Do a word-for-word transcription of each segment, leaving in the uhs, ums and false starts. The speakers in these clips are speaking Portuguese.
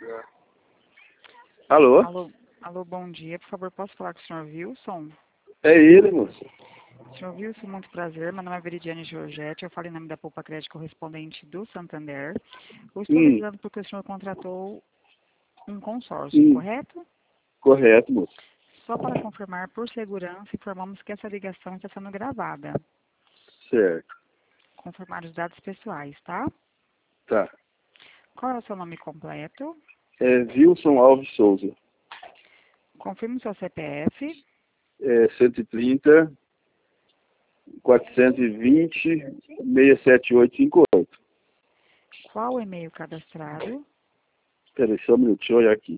Alô? Alô, alô, bom dia. Por favor, posso falar com o senhor Wilson? É ele, moço. Senhor Wilson, muito prazer. Meu nome é Veridiane Giorgetti. Eu falo em nome da Poupa Crédito correspondente do Santander. Eu estou Hum, ligando porque o senhor contratou um consórcio, hum, correto? correto, moço. Só para confirmar, por segurança, informamos que essa ligação está sendo gravada. Certo. Confirmar os dados pessoais, tá? Tá. Qual é o seu nome completo? É Wilson Alves Souza. Confirme o seu C P F. É cento e trinta, quatrocentos e vinte, seiscentos e setenta e oito cinquenta e oito. Qual o e-mail cadastrado? Peraí, só um minuto, deixa eu olhar aqui.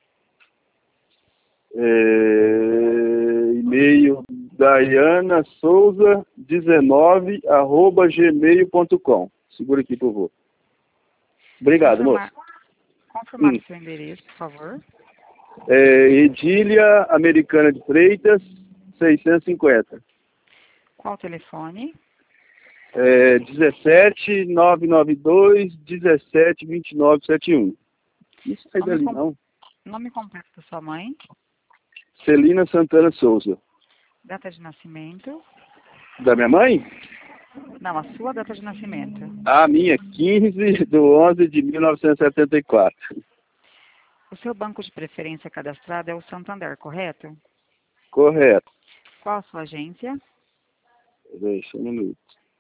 É, e-mail Daiana Souza dezenove arroba gmail ponto com. Segura aqui, por favor. Obrigado, moço. Confirmar, confirmar Hum. o seu endereço, por favor. É, Edília Americana de Freitas, seiscentos e cinquenta. Qual o telefone? É, dezessete, novecentos e noventa e dois, dezessete, vinte e nove, setenta e um. Não sai Nome, dali, com... não. Nome completo da sua mãe. Celina Santana Souza. Data de nascimento. Da minha mãe? Não, a sua data de nascimento. A minha, quinze de onze de mil novecentos e setenta e quatro. O seu banco de preferência cadastrado é o Santander, correto? Correto. Qual a sua agência? Deixa um minuto.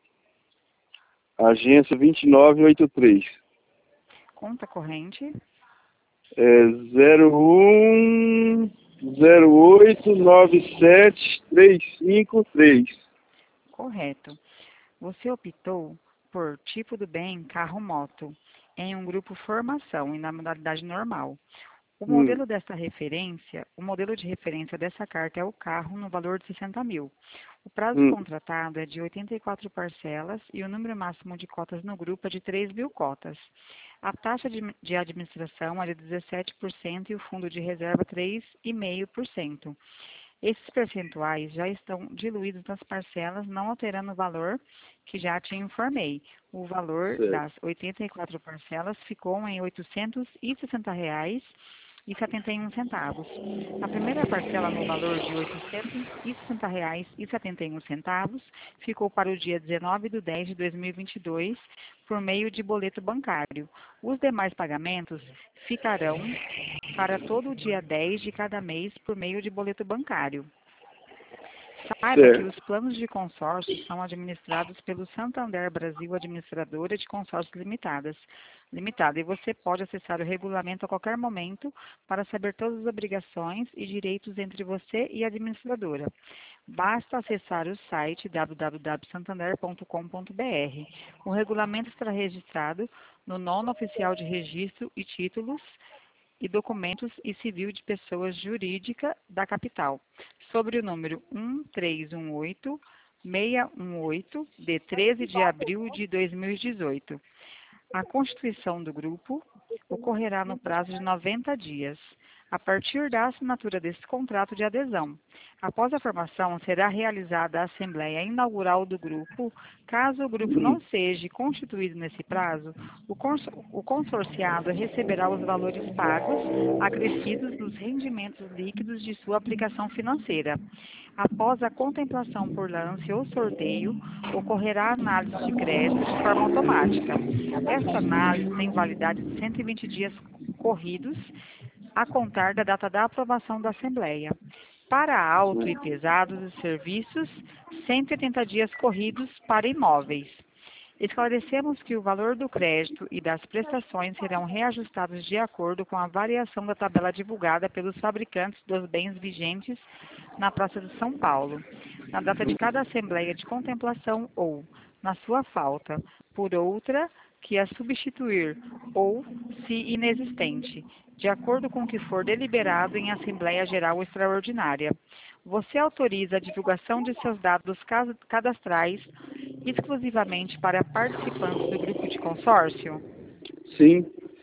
Agência vinte e nove oitenta e três. Conta corrente. É zero um zero oito nove sete três cinco três. Correto. Você optou por tipo do bem carro-moto em um grupo formação e na modalidade normal. O Hum, modelo dessa referência, o modelo de referência dessa carta é o carro no valor de sessenta mil. O prazo hum, contratado é de oitenta e quatro parcelas e o número máximo de cotas no grupo é de três mil cotas. A taxa de, de administração é de dezessete por cento e o fundo de reserva três vírgula cinco por cento. Esses percentuais já estão diluídos nas parcelas, não alterando o valor que já te informei. O valor certo. das oitenta e quatro parcelas ficou em oitocentos e sessenta reais e setenta e um centavos. A primeira parcela no valor de oitocentos e sessenta reais e setenta e um centavos ficou para o dia dezenove de dez de dois mil e vinte e dois por meio de boleto bancário. Os demais pagamentos ficarão para todo o dia dez de cada mês por meio de boleto bancário. Saiba que Certo. os planos de consórcio são administrados pelo Santander Brasil Administradora de Consórcios Limitadas, Limitada, e você pode acessar o regulamento a qualquer momento para saber todas as obrigações e direitos entre você e a administradora. Basta acessar o site w w w ponto santander ponto com ponto b r. O regulamento estará registrado no nono oficial de registro e títulos e documentos e civil de pessoas jurídica da capital, sobre o número um três um oito, seis um oito, de treze de abril de dois mil e dezoito. A constituição do grupo ocorrerá no prazo de noventa dias, a partir da assinatura desse contrato de adesão. Após a formação, será realizada a Assembleia Inaugural do grupo. Caso o grupo não seja constituído nesse prazo, o, cons o consorciado receberá os valores pagos, acrescidos dos rendimentos líquidos de sua aplicação financeira. Após a contemplação por lance ou sorteio, ocorrerá a análise de crédito de forma automática. Esta análise tem validade de cento e vinte dias corridos, a contar da data da aprovação da Assembleia. Para auto e pesados e serviços, cento e oitenta dias corridos para imóveis. Esclarecemos que o valor do crédito e das prestações serão reajustados de acordo com a variação da tabela divulgada pelos fabricantes dos bens vigentes na Praça de São Paulo, na data de cada assembleia de contemplação ou, na sua falta, por outra que a substituir ou, se inexistente, de acordo com o que for deliberado em Assembleia Geral Extraordinária. Você autoriza a divulgação de seus dados cadastrais exclusivamente para participantes do grupo de consórcio? Sim.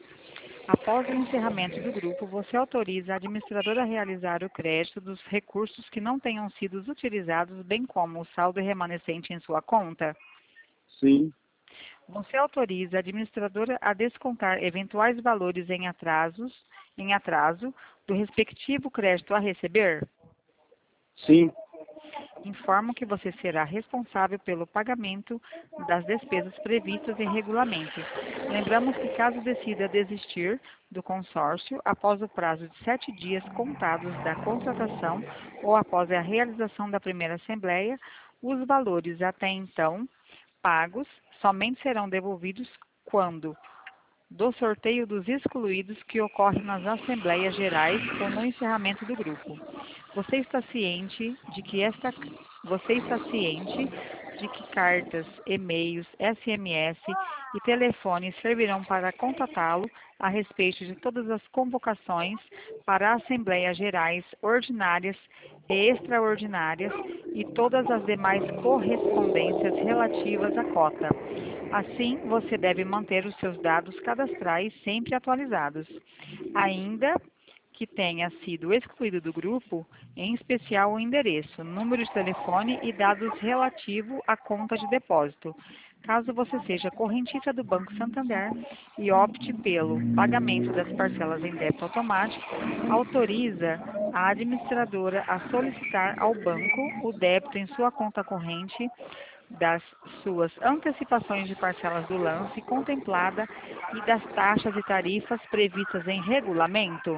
Após o encerramento do grupo, você autoriza a administradora a realizar o crédito dos recursos que não tenham sido utilizados, bem como o saldo remanescente em sua conta? Sim. Você autoriza a administradora a descontar eventuais valores em atrasos, em atraso do respectivo crédito a receber? Sim. Informo que você será responsável pelo pagamento das despesas previstas em regulamento. Lembramos que caso decida desistir do consórcio após o prazo de sete dias contados da contratação ou após a realização da primeira assembleia, os valores até então pagos somente serão devolvidos quando do sorteio dos excluídos que ocorre nas Assembleias Gerais ou no encerramento do grupo. Você está ciente de que esta você está ciente de que cartas, e-mails, S M S e telefones servirão para contatá-lo a respeito de todas as convocações para Assembleias Gerais ordinárias e extraordinárias e todas as demais correspondências relativas à cota. Assim, você deve manter os seus dados cadastrais sempre atualizados. Ainda que tenha sido excluído do grupo, em especial o endereço, número de telefone e dados relativos à conta de depósito. Caso você seja correntista do Banco Santander e opte pelo pagamento das parcelas em débito automático, autoriza a administradora a solicitar ao banco o débito em sua conta corrente das suas antecipações de parcelas do lance contemplada e das taxas e tarifas previstas em regulamento?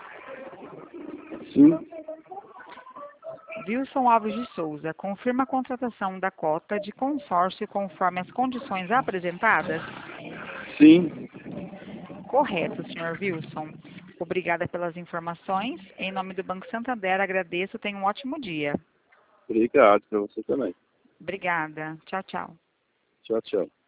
Sim. Wilson Alves de Souza, confirma a contratação da cota de consórcio conforme as condições apresentadas? Sim. Correto, senhor Wilson. Obrigada pelas informações. Em nome do Banco Santander, agradeço. Tenha um ótimo dia. Obrigado para você também. Obrigada. Tchau, tchau. Tchau, tchau.